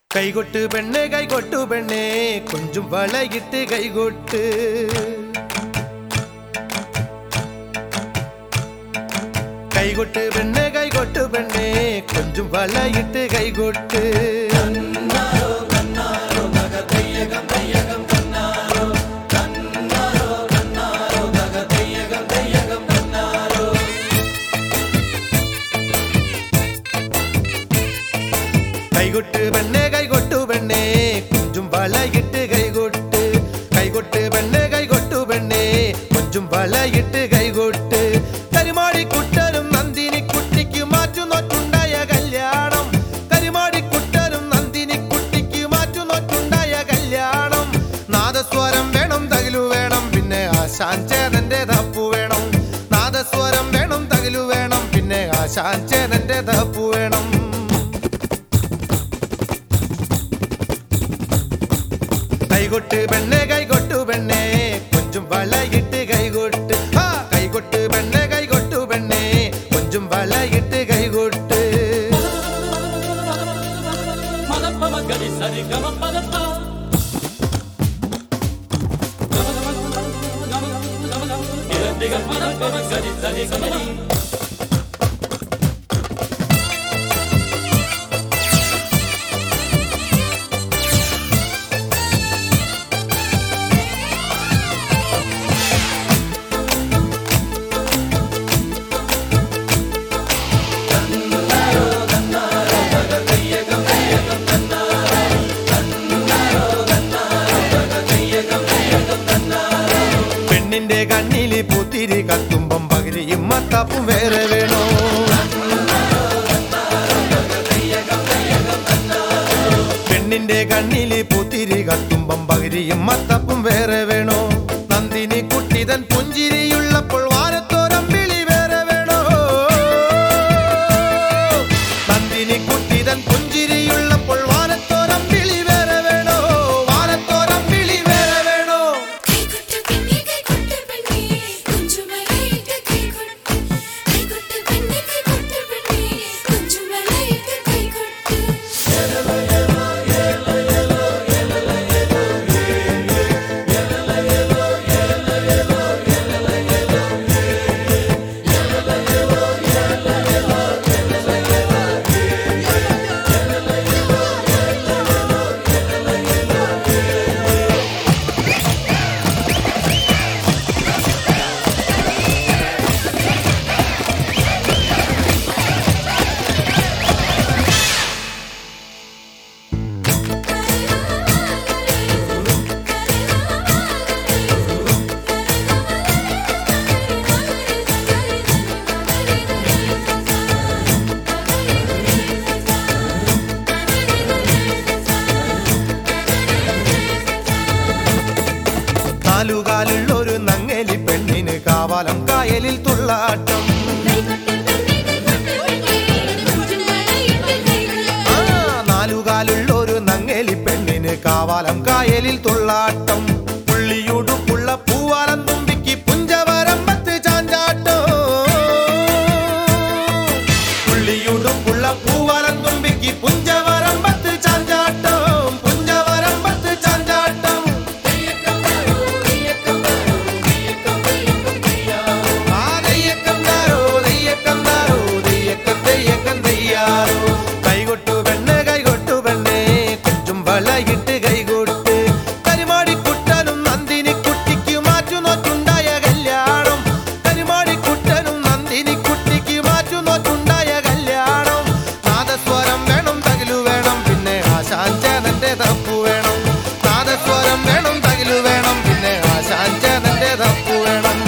കൈകൊട്ട് പെണ്ണേ കൊഞ്ചും വളയിട്ട് കൈകൊട്ട് കൈകൊട്ട് പെണ്ണേ കൊഞ്ചും വളയിട്ട് കൈകൊട്ട് കൈകൊട്ട് പെണ്ണേ കൊഞ്ചും വളയിട്ട് കൈകൊട്ട് കൈകൊട്ട് പെണ്ണേ കൊഞ്ചും വളയിട്ട് കൈകൊട്ട് കരിമാടിക്കുട്ടനും നന്ദിനിക്കുട്ടിക്ക് മാറ്റുനോറ്റുണ്ടായ കല്യാണം കരിമാടിക്കുട്ടനും നന്ദിനിക്കുട്ടിക്ക് മാറ്റുനോറ്റുണ്ടായ കല്യാണം നാദസ്വരം വേണം തകിലു വേണം പിന്നെ ആശാൻ ചേതന്റെ തപ്പു വേണം നാദസ്വരം വേണം തകിലു വേണം പിന്നെ ആശാൻ ചേതന്റെ തപ്പു വേണം കൈകൊട്ട് പെണ്ണേ കൊഞ്ചും വളയിട്ട് കൈകൊട്ട് കൈകൊട്ട് പെണ്ണേ കൊഞ്ചും വളയിട്ട് കൈകൊട്ട് പെണ്ണിന്റെ കണ്ണില് പൂത്തിരി കത്തുമ്പം പകിരിയും മത്താപ്പും വേറെ വേണോ പെണ്ണിന്റെ കണ്ണില് പൂത്തിരി കത്തുമ്പം പകിരിയും മത്താപ്പും വേറെ വേണോ നന്ദിനി കുട്ടിതൻ പുഞ്ചിരിയുള്ളപ്പോൾ വാരത്തോരമ്പിളി വേറെ വേണോ നന്ദിനി കുട്ടിതൻ പുഞ്ചിരിയുള്ളപ്പോൾ വാരത്തോരമ്പിളി വേറെ വേണോ വാരത്തോരമ്പിളി വേറെ വേണോ നാലുകാലുള്ളൊരു നങ്ങേലി പെണ്ണിന് കാവാലം കായലിൽ തുള്ളാട്ടം നാലുകാലുള്ളൊരു നങ്ങേലി പെണ്ണിന് കാവാലം കായലിൽ തുള്ളാട്ടം പുള്ളിയുടുപ്പുള്ള പൂവാലം തുമ്പിക്ക് പുഞ്ചവരമ്പത്ത് ചാഞ്ചാട്ടോ പുള്ളിയുടുപ്പുള്ള പൂവാലം തുമ്പിക്ക് പുഞ്ചവരമ്പത്ത് ചാഞ്ചാട്ടം പുഞ്ചവരമ്പത്ത് ചാഞ്ചാട്ടം കൈകൊട്ടു പെണ്ണേ കൊഞ്ചും വളയിട്ട് കൈകൊട്ട് കരിമാടിക്കുട്ടനും നന്ദിനിക്കുട്ടിക്ക് മാറ്റുനോറ്റുണ്ടായ കല്യാണം കരിമാടിക്കുട്ടനും നന്ദിനിക്കുട്ടിക്ക് മാറ്റുനോറ്റുണ്ടായ കല്യാണം നാദസ്വരം വേണം തകിലു വേണം പിന്നെ ആശാൻ ചേതന്റെ തപ്പു വേണം നാദസ്വരം വേണം തകിലു വേണം പിന്നെ ആശാൻ ചേതന്റെ തപ്പു വേണം